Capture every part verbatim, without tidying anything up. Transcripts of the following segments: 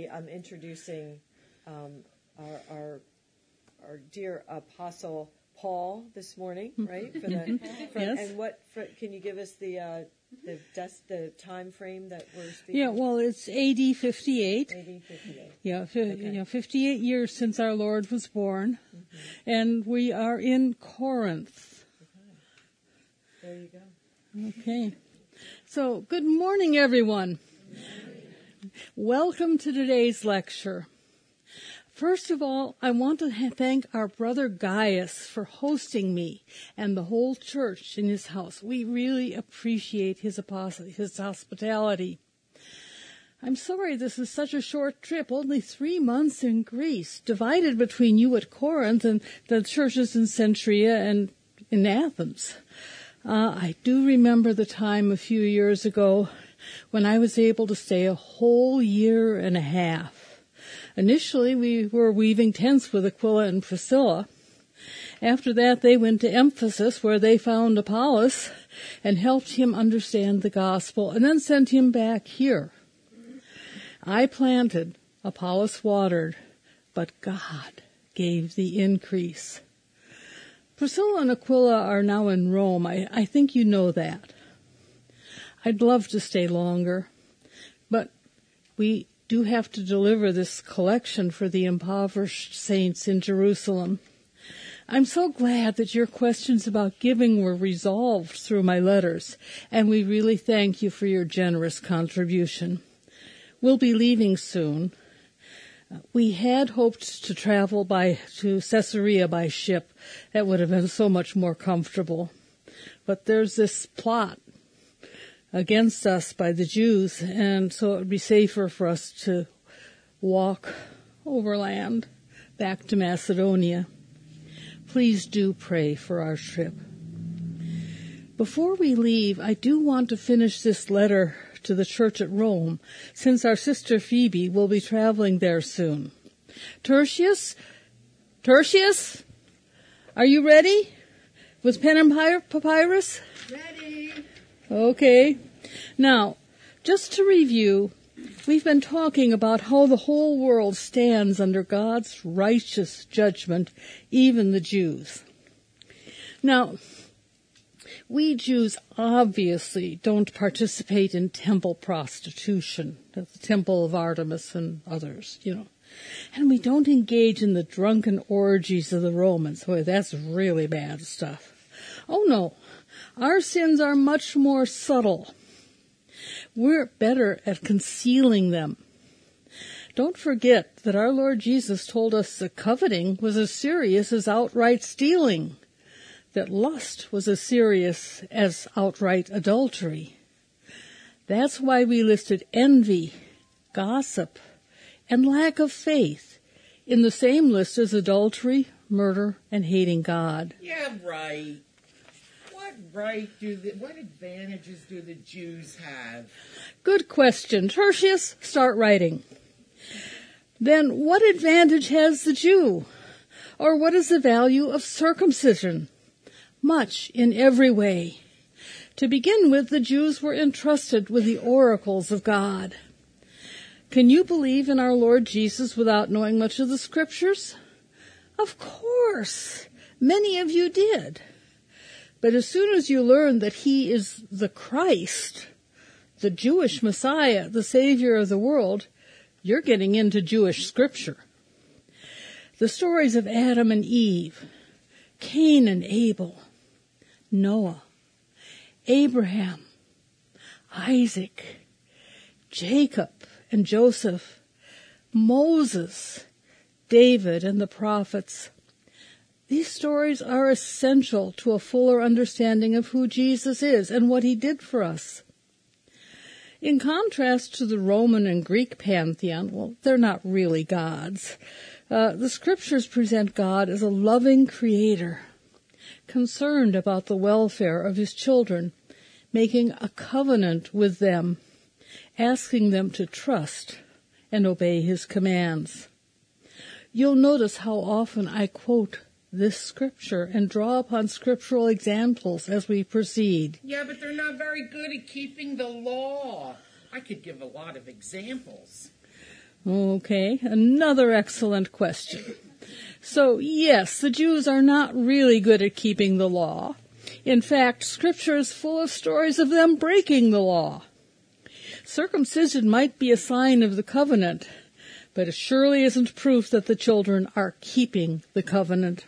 be um, introducing um, our, our our dear Apostle Paul this morning, right? For the, for, yes. And what for, can you give us the uh, the des- the time frame that we're speaking? Yeah, well, it's A D fifty-eight. A D fifty-eight. Yeah, fi- Okay. you know, fifty-eight years since our Lord was born, mm-hmm. and we are in Corinth. Okay. There you go. Okay. So, good morning, everyone. Good morning. Welcome to today's lecture. First of all, I want to ha- thank our brother Gaius for hosting me and the whole church in his house. We really appreciate his, apos- his hospitality. I'm sorry this is such a short trip, only three months in Greece, divided between you at Corinth and the churches in Centuria and in Athens. Uh, I do remember the time a few years ago when I was able to stay a whole year and a half. Initially, we were weaving tents with Aquila and Priscilla. After that, they went to Ephesus, where they found Apollos and helped him understand the gospel, and then sent him back here. I planted, Apollos watered, but God gave the increase. Priscilla and Aquila are now in Rome. I, I think you know that. I'd love to stay longer, but we do have to deliver this collection for the impoverished saints in Jerusalem. I'm so glad that your questions about giving were resolved through my letters, and we really thank you for your generous contribution. We'll be leaving soon. We had hoped to travel by to Caesarea by ship. That would have been so much more comfortable. But there's this plot against us by the Jews, and so it would be safer for us to walk overland back to Macedonia. Please do pray for our trip. Before we leave, I do want to finish this letter to the church at Rome, since our sister Phoebe will be traveling there soon. Tertius? Tertius? Are you ready? With pen and papyrus? Ready. Okay. Now, just to review, we've been talking about how the whole world stands under God's righteous judgment, even the Jews. Now, we Jews obviously don't participate in temple prostitution, the temple of Artemis and others, you know. And we don't engage in the drunken orgies of the Romans. Boy, that's really bad stuff. Oh no, our sins are much more subtle. We're better at concealing them. Don't forget that our Lord Jesus told us that coveting was as serious as outright stealing, that lust was as serious as outright adultery. That's why we listed envy, gossip, and lack of faith in the same list as adultery, murder, and hating God. Yeah, right. What right do the, what advantages do the Jews have? Good question. Tertius, start writing. Then what advantage has the Jew? Or what is the value of circumcision? Much in every way. To begin with, the Jews were entrusted with the oracles of God. Can you believe in our Lord Jesus without knowing much of the Scriptures? Of course. Many of you did. But as soon as you learn that he is the Christ, the Jewish Messiah, the Savior of the world, you're getting into Jewish Scripture. The stories of Adam and Eve, Cain and Abel, Noah, Abraham, Isaac, Jacob and Joseph, Moses, David and the prophets. These stories are essential to a fuller understanding of who Jesus is and what he did for us. In contrast to the Roman and Greek pantheon, well, they're not really gods. Uh, the Scriptures present God as a loving creator, concerned about the welfare of his children, making a covenant with them, asking them to trust and obey his commands. You'll notice how often I quote this scripture and draw upon scriptural examples as we proceed. Yeah, but they're not very good at keeping the law. I could give a lot of examples. Okay, another excellent question. So, yes, the Jews are not really good at keeping the law. In fact, Scripture is full of stories of them breaking the law. Circumcision might be a sign of the covenant, but it surely isn't proof that the children are keeping the covenant.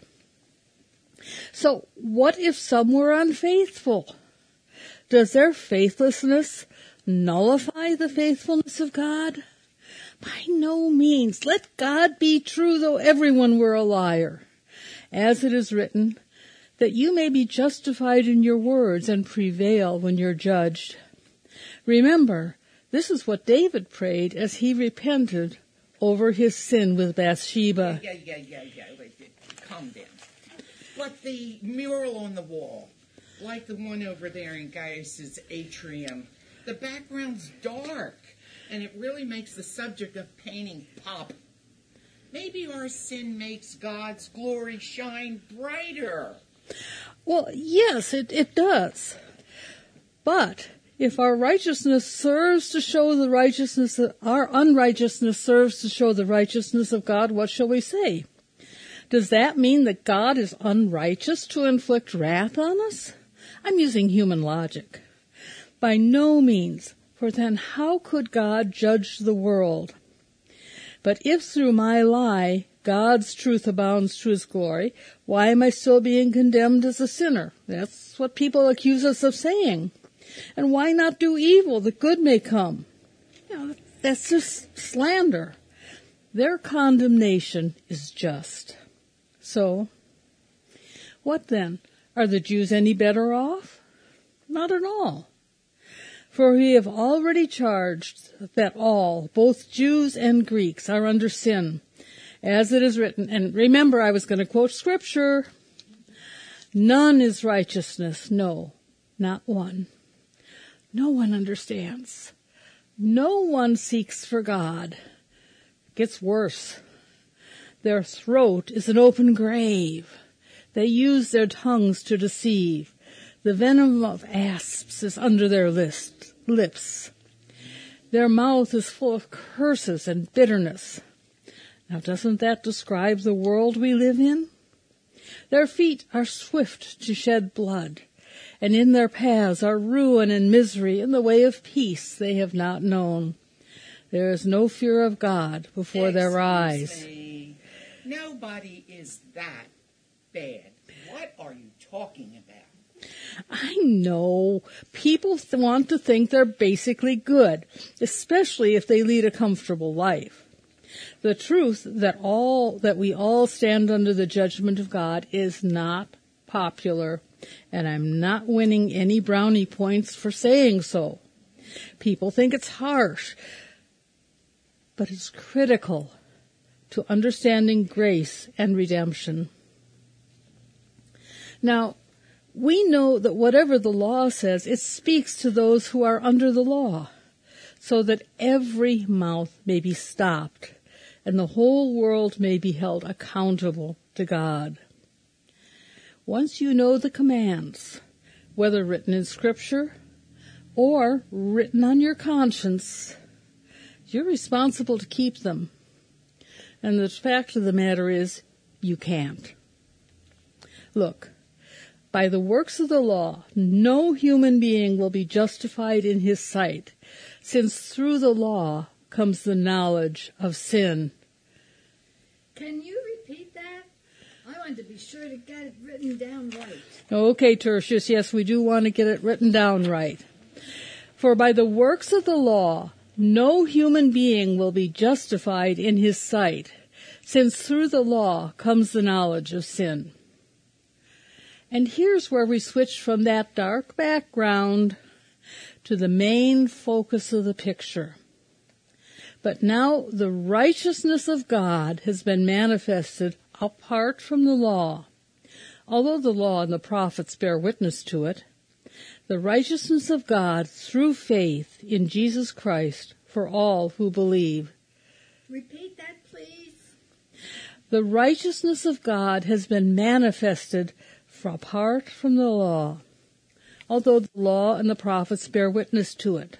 So, what if some were unfaithful? Does their faithlessness nullify the faithfulness of God? By no means. Let God be true, though everyone were a liar. As it is written, that you may be justified in your words and prevail when you're judged. Remember, this is what David prayed as he repented over his sin with Bathsheba. Yeah, yeah, yeah, yeah. Wait, wait, calm down. But the mural on the wall, like the one over there in Gaius's atrium, the background's dark, and it really makes the subject of painting pop. Maybe our sin makes God's glory shine brighter. Well, yes, it, it does. But if our righteousness serves to show the righteousness, of, our unrighteousness serves to show the righteousness of God, what shall we say? Does that mean that God is unrighteous to inflict wrath on us? I'm using human logic. By no means, for then how could God judge the world? But if through my lie God's truth abounds to his glory, why am I still being condemned as a sinner? That's what people accuse us of saying. And why not do evil that good may come? You know, that's just slander. Their condemnation is just. So, what then? Are the Jews any better off? Not at all. For we have already charged that all, both Jews and Greeks, are under sin, as it is written. And remember, I was going to quote Scripture. None is righteousness, no, not one. No one understands. No one seeks for God. It gets worse. Their throat is an open grave. They use their tongues to deceive. The venom of asps is under their list, lips. Their mouth is full of curses and bitterness. Now, doesn't that describe the world we live in? Their feet are swift to shed blood, and in their paths are ruin and misery. In the way of peace they have not known. There is no fear of God before Excuse their eyes. Me. Nobody is that bad. What are you talking about? I know. People th- want to think they're basically good, especially if they lead a comfortable life. The truth that all that we all stand under the judgment of God is not popular, and I'm not winning any brownie points for saying so. People think it's harsh, but it's critical to understanding grace and redemption. Now, we know that whatever the law says, it speaks to those who are under the law, so that every mouth may be stopped and the whole world may be held accountable to God. Once you know the commands, whether written in Scripture or written on your conscience, you're responsible to keep them. And the fact of the matter is, you can't. Look, by the works of the law, no human being will be justified in his sight, since through the law comes the knowledge of sin. Can you repeat that? I want to be sure to get it written down right. Okay, Tertius, yes, we do want to get it written down right. For by the works of the law, no human being will be justified in his sight, since through the law comes the knowledge of sin. And here's where we switch from that dark background to the main focus of the picture. But now the righteousness of God has been manifested apart from the law. Although the law and the prophets bear witness to it, the righteousness of God through faith in Jesus Christ for all who believe. Repeat that, please. The righteousness of God has been manifested apart from the law, although the law and the prophets bear witness to it.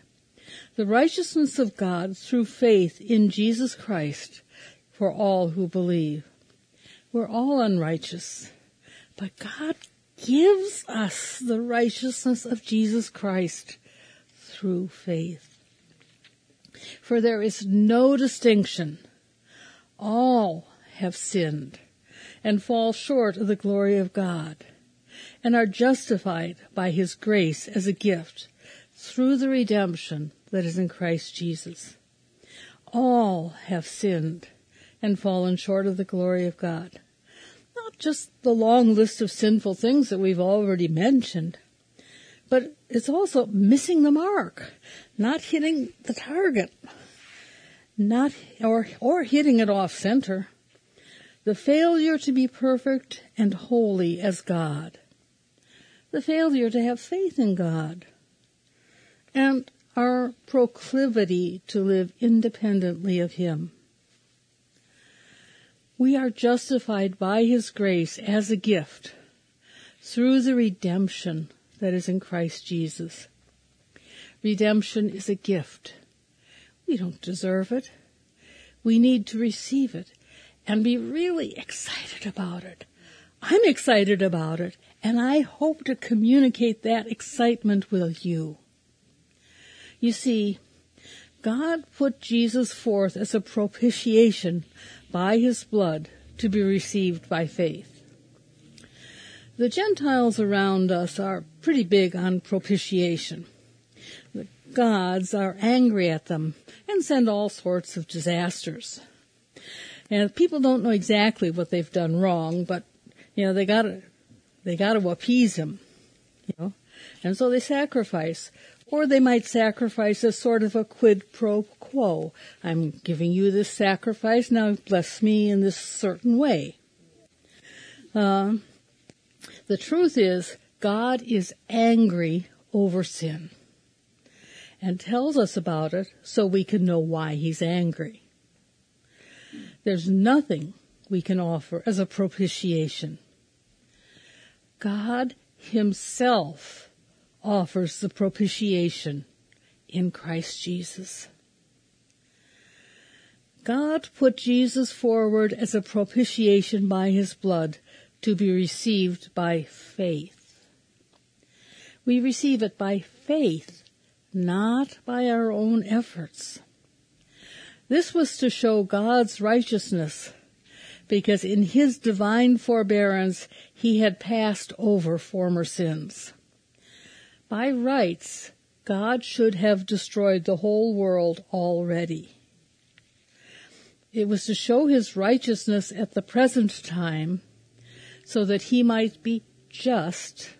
The righteousness of God through faith in Jesus Christ for all who believe. We're all unrighteous, but God gives us the righteousness of Jesus Christ through faith. For there is no distinction. All have sinned and fall short of the glory of God, and are justified by his grace as a gift through the redemption that is in Christ Jesus. All have sinned and fallen short of the glory of God. Not just the long list of sinful things that we've already mentioned, but it's also missing the mark, not hitting the target, not or or hitting it off center. The failure to be perfect and holy as God. The failure to have faith in God. And our proclivity to live independently of him. We are justified by his grace as a gift through the redemption that is in Christ Jesus. Redemption is a gift. We don't deserve it. We need to receive it and be really excited about it. I'm excited about it, and I hope to communicate that excitement with you. You see, God put Jesus forth as a propitiation by his blood to be received by faith. The Gentiles around us are pretty big on propitiation. The gods are angry at them and send all sorts of disasters. And people don't know exactly what they've done wrong, but you know they gotta they gotta appease him, you know, and so they sacrifice. Or they might sacrifice as sort of a quid pro quo. I'm giving you this sacrifice, now bless me in this certain way. Uh, the truth is, God is angry over sin and tells us about it so we can know why he's angry. There's nothing we can offer as a propitiation. God himself offers the propitiation in Christ Jesus. God put Jesus forward as a propitiation by his blood to be received by faith. We receive it by faith, not by our own efforts. This was to show God's righteousness, because in his divine forbearance he had passed over former sins. By rights, God should have destroyed the whole world already. It was to show his righteousness at the present time so that he might be just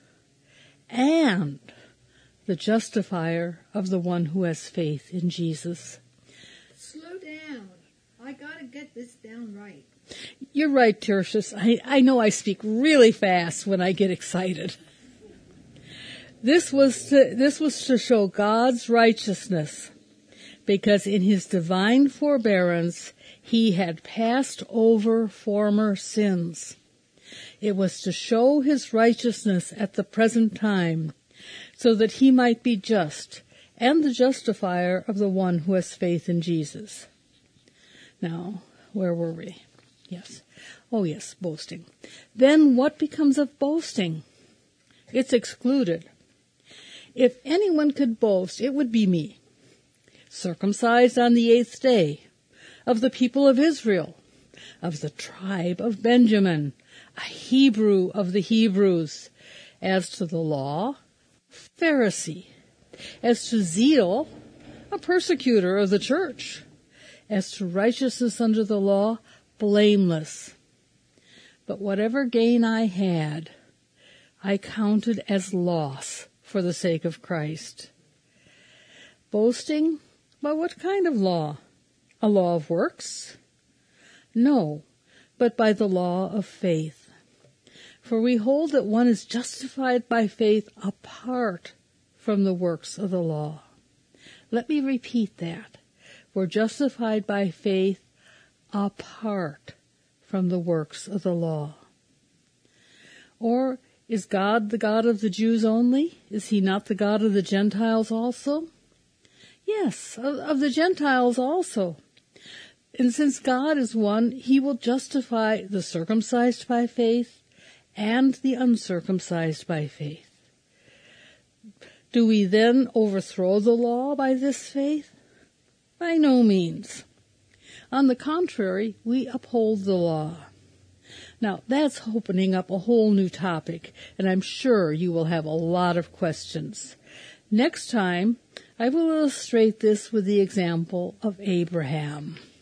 and the justifier of the one who has faith in Jesus. Slow down. I gotta get this down right. You're right, Tertius. I, I know I speak really fast when I get excited. This was to, this was to show God's righteousness, because in his divine forbearance he had passed over former sins. It was to show his righteousness at the present time, so that he might be just and the justifier of the one who has faith in Jesus. Now, where were we? Yes. Oh yes, boasting. Then what becomes of boasting? It's excluded. If anyone could boast, it would be me, circumcised on the eighth day, of the people of Israel, of the tribe of Benjamin, a Hebrew of the Hebrews, as to the law, Pharisee, as to zeal, a persecutor of the church, as to righteousness under the law, blameless. But whatever gain I had, I counted as loss for the sake of Christ. Boasting? By what kind of law? A law of works? No, but by the law of faith. For we hold that one is justified by faith apart from the works of the law. Let me repeat that. We're justified by faith apart from the works of the law. Or is God the God of the Jews only? Is he not the God of the Gentiles also? Yes, of, of the Gentiles also. And since God is one, he will justify the circumcised by faith and the uncircumcised by faith. Do we then overthrow the law by this faith? By no means. On the contrary, we uphold the law. Now, that's opening up a whole new topic, and I'm sure you will have a lot of questions. Next time, I will illustrate this with the example of Abraham.